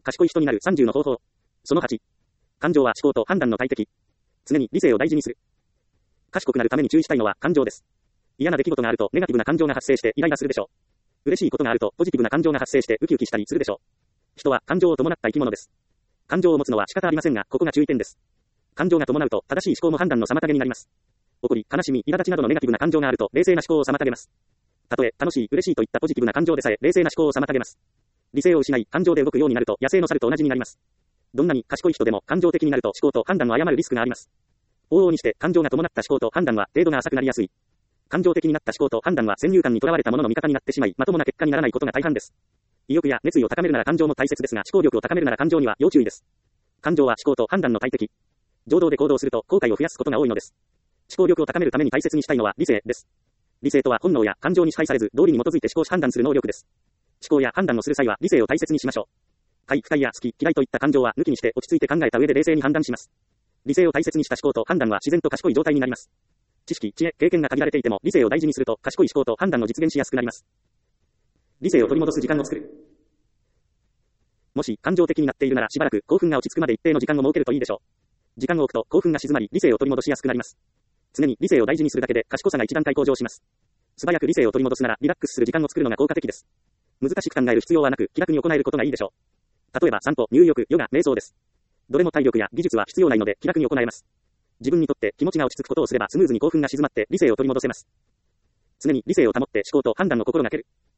賢い人になる30の方法。その8。感情は思考と判断の大敵。常に理性を大事にする。賢くなるために注意したいのは感情です。嫌な出来事があるとネガティブな感情が発生してイライラするでしょう。嬉しいことがあるとポジティブな感情が発生してウキウキしたりするでしょう。人は感情を伴った生き物です。感情を持つのは仕方ありませんが、ここが注意点です。感情が伴うと正しい思考も判断の妨げになります。怒り、悲しみ、苛立ちなどのネガティブな感情があると冷静な思考を妨げます。たとえ楽しい、嬉しいといったポジティブな感情でさえ冷静な思考を妨げます。理性を失い、感情で動くようになると野生の猿と同じになります。どんなに賢い人でも感情的になると思考と判断を誤るリスクがあります。往々にして感情が伴った思考と判断は程度が浅くなりやすい。感情的になった思考と判断は先入観にとらわれたものの味方になってしまい、まともな結果にならないことが大半です。意欲や熱意を高めるなら感情も大切ですが、思考力を高めるなら感情には要注意です。感情は思考と判断の大敵。情動で行動すると後悔を増やすことが多いのです。思考力を高めるために大切にしたいのは理性です。理性とは本能や感情に支配されず、道理に基づいて思考し判断する能力です。思考や判断をする際は理性を大切にしましょう。快不快や好き、嫌いといった感情は抜きにして落ち着いて考えた上で冷静に判断します。理性を大切にした思考と判断は自然と賢い状態になります。知識、知恵、経験が限られていても理性を大事にすると賢い思考と判断を実現しやすくなります。理性を取り戻す時間を作る。もし感情的になっているならしばらく興奮が落ち着くまで一定の時間を設けるといいでしょう。時間を置くと興奮が静まり理性を取り戻しやすくなります。常に理性を大事にするだけで賢さが一段階向上します。素早く理性を取り戻すならリラックスする時間を作るのが効果的です。難しく考える必要はなく気楽に行えることがいいでしょう。例えば散歩、入浴、ヨガ、瞑想です。どれも体力や技術は必要ないので気楽に行えます。自分にとって気持ちが落ち着くことをすればスムーズに興奮が静まって理性を取り戻せます。常に理性を保って思考と判断の心がける。